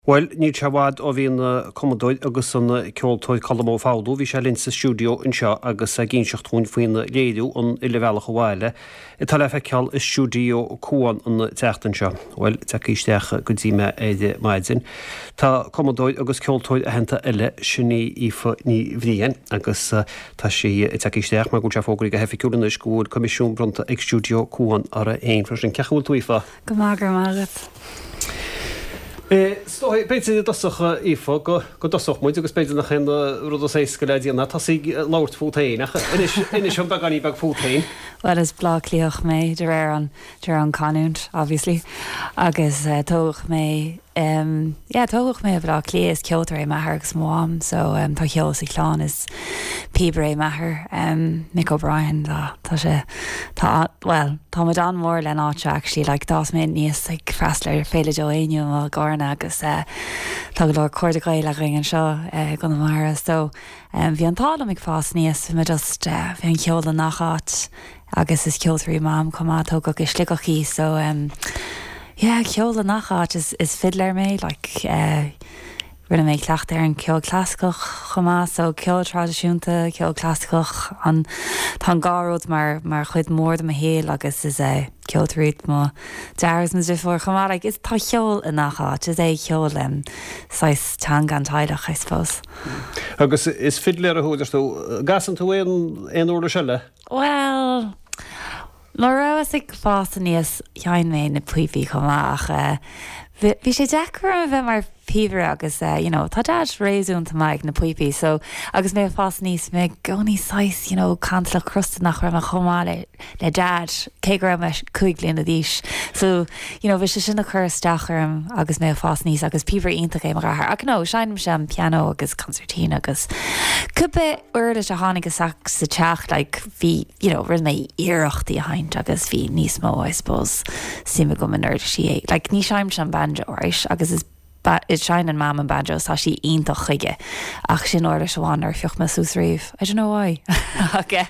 Well, ní tehád ó bhíon commodóid agus san ceoltóid Colmó fáú, bhí sé linn sa stúdio in seo agus a gin seachtún faoin léadú an i lehealach bháile. I tal fe ceall is stúdio cuain an teachtain seo. Well, teíisteach go dtíime éide maidzin. Tá commodóid agus ceoltóid a henta eile sinní ífa ní bhríon agus tá sí teíisteach mar go te fógraí go hefiiciúlan is gúil comisiún bronta ag stúdio cuain ar a éon freisin cechúil tú ífa. Go mágur mágat. Stoi beidir dasach ífa go dasach muid agus beidir nach chéan rud a éis go leidíanana tá sí láirt fútaí inis an baganí bag fútaí. Well is blachlíoch mé de réir an canúnt, obviously, agus tógach mé tógach mé bhrá clíos ceoltar é methir agus mám, so tá cheol sa chlán is Peter é methir, Mick O'Brien, tá sé, tá me dan mór le áte actually, like dás mé níos ag freistleir féile jo ainiu a gárna agus tá go leir cuairdagáil a ring an seo gan mara, so bhí an tála ag fás níos, me just bhí an ceol a nachát agus is ceoltarí mám comá tógach is slicochí, so ceol a nachát is fidler mé, like rinne mé cleacht ar an ceol clásicach chomá, so ceol tradiisiúnta, ceol clásicach an tá gáród mar chuid mór am a héal agus is ceoltaríd má deras na difor chomá, like is tá ceol a nachát, is ceol sais tan an taidach, I suppose. Agus is fidler a húidirstú, gasan tú éon úr seile? Well, mar raibh ag fásta níos cheann mé na puifií chomá ach bhí sé deachar a bheith mar Peter agus, tá dad réúnta maig na puipi, so agus mé fás níos mé gcóí sais, cantla crusta nach raibh a chomá le dad, cé go raibh me chuig bliana a díis. So, bhí sé sinna chur stacharm agus mé fás níos agus Peter ionta é mar rathair. Ach nó, seinim sem piano agus concertina agus cúpa uirda a tháinig sa teach, like bhí, rinne mé iarachtaí a haint agus bhí níos mó, I suppose, sima go man nerd sí é. Like ní seim sem banjo, right? Agus is shine and mam and banjo sa she ionintach chuige ach sin order seán ar fioch me sús riomh. I don't know why. Okay.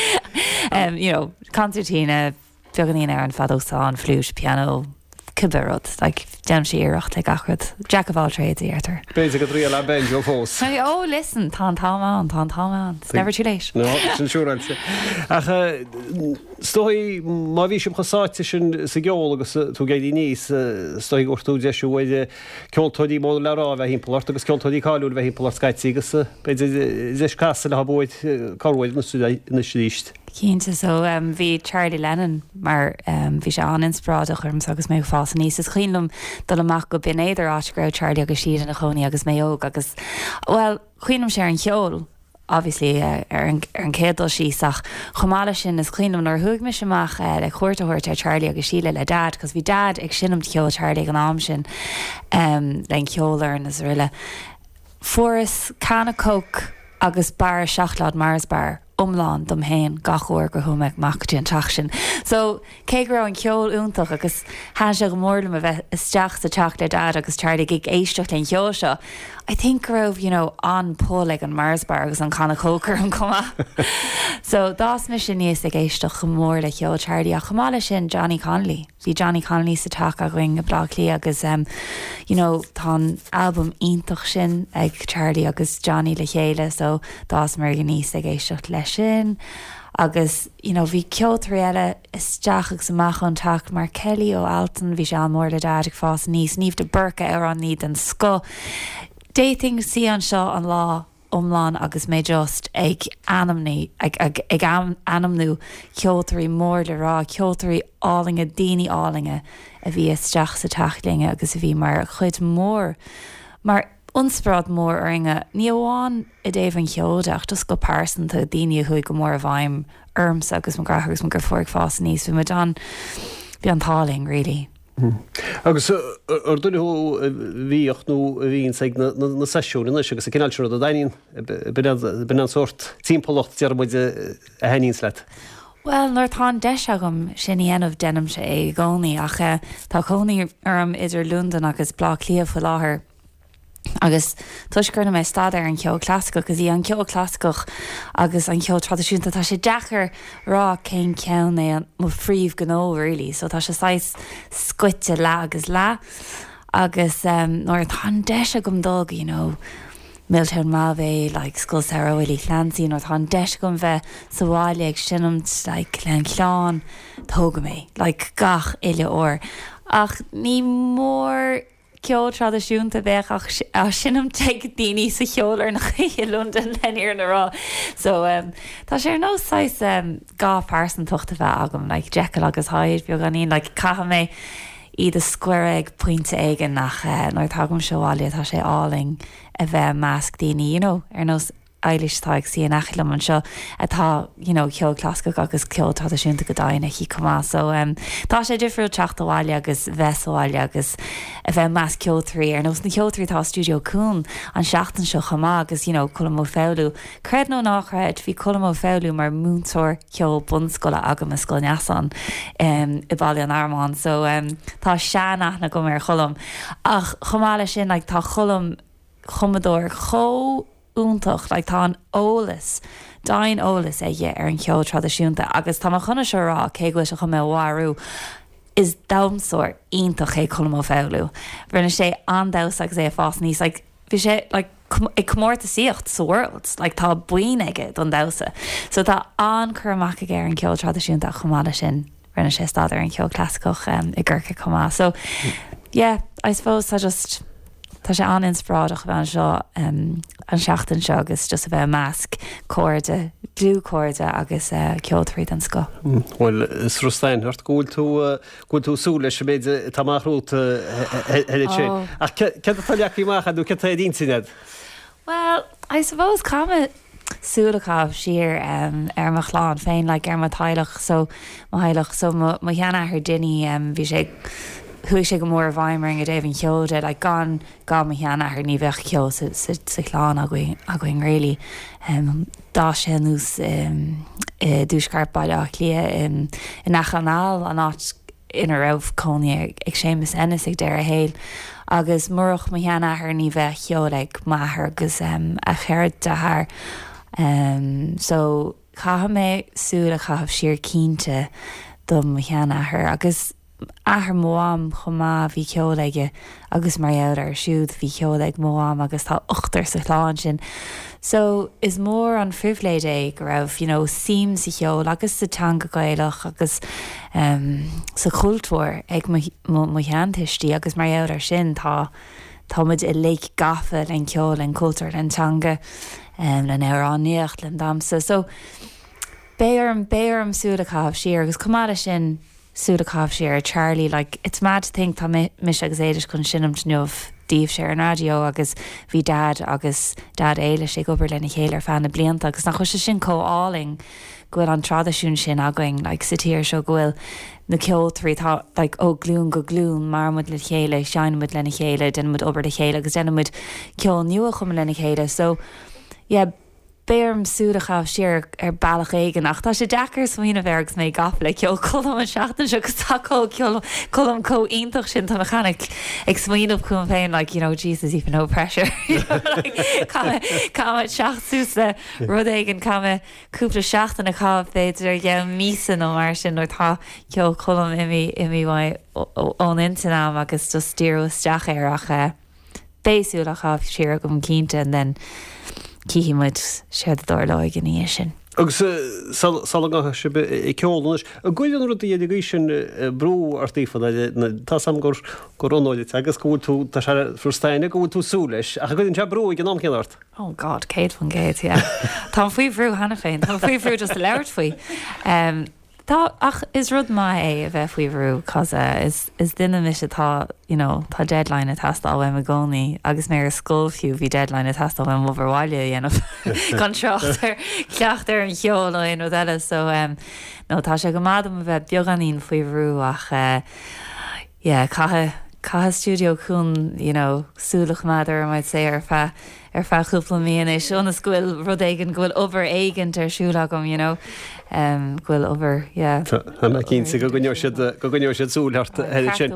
Concertina, beganín ar an fadósán, flúis, piano, cibberod, like dem sí iarach ag achrad, jack of all trades íartar. Béidir go drí le banjo fós. Oh, listen, tá an. It's never too late. No, sin siúr an. Ach, stoi má bhí sem chasáte sin sa geol agus tú géidir níos stoi gortú deisiú bhide ceoltóidí mór le rá bheith hímpolart agus ceoltóidí cáúil bheith hímpolart scaití agus beidir deis casa le habóid carhid na síist. Cínta, so bhí Charlie Lennon mar bhí sé aninspráideach arm agus mé fás níos is chuoinlumm dul amach go bin éidir áitgrá Charlie agus siad na choní agus méog agus well chuoinm sé an cheol obviously ar an cédal síach chomála sin is chuoinm nar thuig me semach le chuirtathirt Charlie agus síle le dad, cos bhí dad ag sinnom ceol Charlie an am sin len ceolar an is riile. Furas canna coke agus bar seachlád Mars bar umlán dom héin gachúir go thumeid mactí an teach sin. So, cé go raibh an ceol úntach agus há sé go mórlam a bheith isteach sa teach le dad agus Charlie ag éisteach len ceol seo. I think go raibh, an pól ag an Mars bar agus an canna cócar an cuma. So, dás me sin níos ag éisteach go mór le ceol Charlie a chumála sin Johnny Connolly. Bhí Johnny Connolly sa teach a ring a blachlí agus tá album ionintach sin ag Charlie agus Johnny le chéile, so dás mar gan níos ag éisteach le sin agus bhí ceoltarí eile isteach agus amach an teach mar Kelly ó Alton bhí sé an mór le dad ag fás níos níomh de burca ar an níd an sco. Dating sí an seo an lá umláin agus mé just ag anamní ag anamnú ceoltarí mór le rá, ceoltarí álinge, daoine álinge a bhí isteach sa teachlinge agus a bhí mar chuid mór mar unsprád mór aringe ní amháin i dtéobh an cheolteach dus go pásanta daoine chuig go mór a bhaim ormsa agus mo grathgus mo gur fuaig fás níos bhí me bhí an táling really. Agus ar dúineú bhíocht nó bhíon na seisiúna agus a cinálteú a daíonn ben an sort tímpolacht dearmid a heníns leit. Well, nuair tá deis agam sin dhéanamh denim sé é gcónaí ach tá cónaí arm idir Lúndan agus blachlíomh go láthair agus tuisgurna mé stad ar an ceol clásicach agus í an ceol clásicach agus an ceol tradiisiúnta tá sé dechar rá cén ceann é mo phríomh gnó really, so tá sé sais scuite le agus le agus nóir tá deise gom dog, Milltown Malvé, Skull Sarah Willie Clancy, nóir tá deise gom bheith sa bháile ag sinamt len chlán tóga mé, gach ile ór. Ach ní mór ceol tradiisiúnta bheith ach sinam teag daoine sa cheolar nach London leníar na rá. So tá sé nóáis gá pársan tuchta bheith agam, Jekyll agus Hyde beag ganín, caitha mé iad a square ag pointe aigen nach nóir tagam seoáile tá sé áling a bheith measc daoine, ar nós Eilish táig sí an achilm an seo atá ceol clasca agus ceol tradiisiúnta go daine hí cumá. So tá sé difriúil teachta bháile agus bheitsáile agus a bheith meas ceoltarí ar nós na ceoltarí tá Studio Cún an seachtain seo chamá agus chulam ó féú. Cred nó nachreid bhí chulam ó féú mar múntóir ceol bunscoile agam a scoil neasan i bbaile an Armán. So tá seanach na go mar chulam. Ach chomáile sin tá chulam chumadóir úntaach tá an ólas dain ólas ige ar an ceol tradiisiúnta agus tá chuna se rá cé go se chu mé bhharú is damsóir ionintach é chulam ó féú. Rinne sé andas agus é a fás níos bhí sé ag cummórta síocht sa world tá buin aige don dasa. So tá ancurmach ag ar an ceol tradiisiúnta chumáile sin rinne sé stad ar an ceol clasicach i ggurcha chumá. So yeah, I suppose tá sé aninspráideach bheith seo an seachtain seo agus just a bheith measc cóirde, glúcóirde agus ceoltarí an sco. Well, is Rostein, hart gúil tú súla sé méide tamachrút heidir sé. Ach ce a talleach íach a dú ce a dín sinad? Well, I suppose cáma súlacáh siar ar mar chláán féin ar mar taileach so má cheanna ar duine bhí sé hui sé go mór bhaimring a déhann cheolde gan ma cheanna ar ní bheith ceol sa chláán a going réli. Dá sé nús dúscarp bailach lia in nachanál an áit ina rah cóní ag sémas ennis ag deir a héil. Agus murach ma cheanna ar ní bheith cheol ag maithir agus a cheir de haar. So chaha mé súla chahabh siar cínte dom ma cheanna ar agus ahar móam chumá bhí ceolaige agus mar ar siúd bhí ceolaig móam agus tá ochtar sa chláán sin. So is mór an frihléid é go raibh sim sa cheol agus sa teanga gailech agus sa cultúir ag mo cheantaistí agus mar ar sin támuid i le gafa len ceol len cultúir len teanga len áníocht len damsa. So béarm súlacáh siar agus cumáile sin súlacáh siar Charlie, it's mad to think tá mis agus éidir chun sinnom tneomh díobh sé an radio agus bhí dad éile sé gobar lena chéile fan na blianta agus nach chuiste sin cóáling gohfuil an tradiisiún sin againg sa tíir seo gohfuil na ceoltarí tá ó glún go glún mar mud le chéile seinmid lena chéile den mud obair de chéile agus den mud ceol nua chum lena chéile. So yeah, béarm súlacáh siar ar bailach éigen ach tá sé dechar smoine bhegus mé gafla ceol colm an seachtain se agus taáil colm ionintach sin tá chanig ag smoineh chun féin Jesus, even no pressure. Cá seachtúsa rud éigen cúpla seachtain a cá féidir ge mísan ó mar sin nó tá ceol colm imi bhaid ón intanam agus just stíúteach ar ach béisiúlacháh siar gom cínte an den cíimiid séad dá leig in níos sin. Agus salga se i ceolnas a gcuilean rud iad sin brú artífa tá sam gur goróide agus go tú tá se frusteine go tú súleis a go te brú ag an amcéart. Oh God, Kate van Gate, yeah. Tá faoihrú hena féin, tá faoihrú just a leirt faoi. Ach is rud mai é a bheith faoihrú cos is duine mis tá deadline a tastal bhaim a gcónaí agus mé ar scóilfiú bhí deadline a tastal bhaim overháile dhéanamh gan ceacht ar an cheol ó nó eile so tá sé go mádam a bheith beganín faoihrú ach Caithe Studio Cún súlach madidir might sé ar fe chúpla míon é seo na scoil rud éigen gohfuil over éigent ar siúla gom gohfuil over Hanna cínsa go gneir siad súlart sin.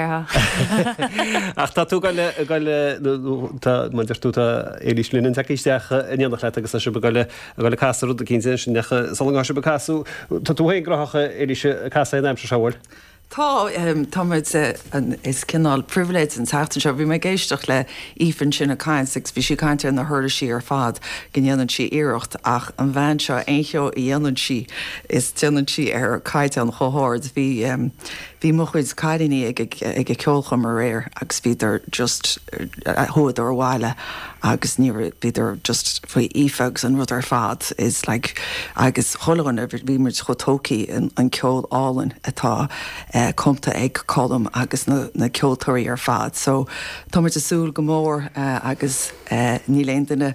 Ach tá tú gaile maidir túta élis línan takeíisteach iníonnach le agus se gaile casú a cín sin salá se becasú tá tú hé gracha éise casa aimim se seáil. Tá táid is cinál privilege an teachtain seo bhí mé géisteach le ífann sinna caiinsigh bhí si caiinte na thuir sí ar fad gnéanaan si iirecht ach an bhain seo éo i dhéanaan si is tuan si ar caiite an chothird hí mo chuid caiidaí ag ceolcha mar réir agus bhíidir just thuad ar bháile agus ní bhíidir just faoi ífagus an rud ar fad is like agus cholann a bhí mar chotóí an ceol álan atá comta ag colm agus na ceoltóirí ar fad. So táid asúil go mór agus ní léontaine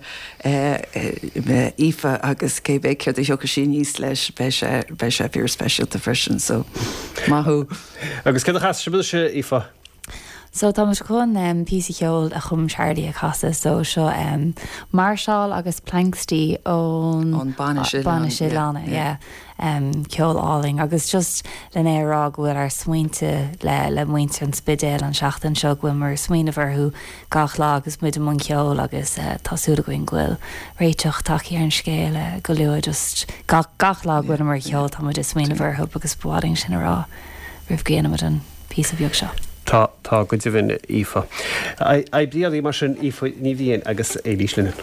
ífa agus cébé ceir a seocha sin níos leis be sé fear specialta freisin so maithú. Agus ce chas se se ífa? So tá chun pí cheol a chum seirdaí a casa so seo Marshall agus Plankstí ón Banna Sílána ceol áling agus just le érá bhfuil ar smaointe le muointe an spidéil an seachtain seo bhfuil mar smaoine bharthú gach lá agus muid am ceol agus tásúla goin ghfuil réiteach takeí ar an scéile go luú just gach lá bhfuil mar ceol tá muid is smaoine bharthú agus buáding sin rá rih géanam an pí a bheag seo. Tá go bhín ífa. Bliaí mar sin ífa ní bhíon agus é líslinn.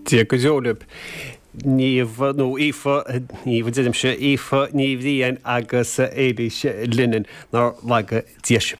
Tí go Jolib. Níomh nó níomh didim se éfa níomhríon agus éidir linen ná le díise.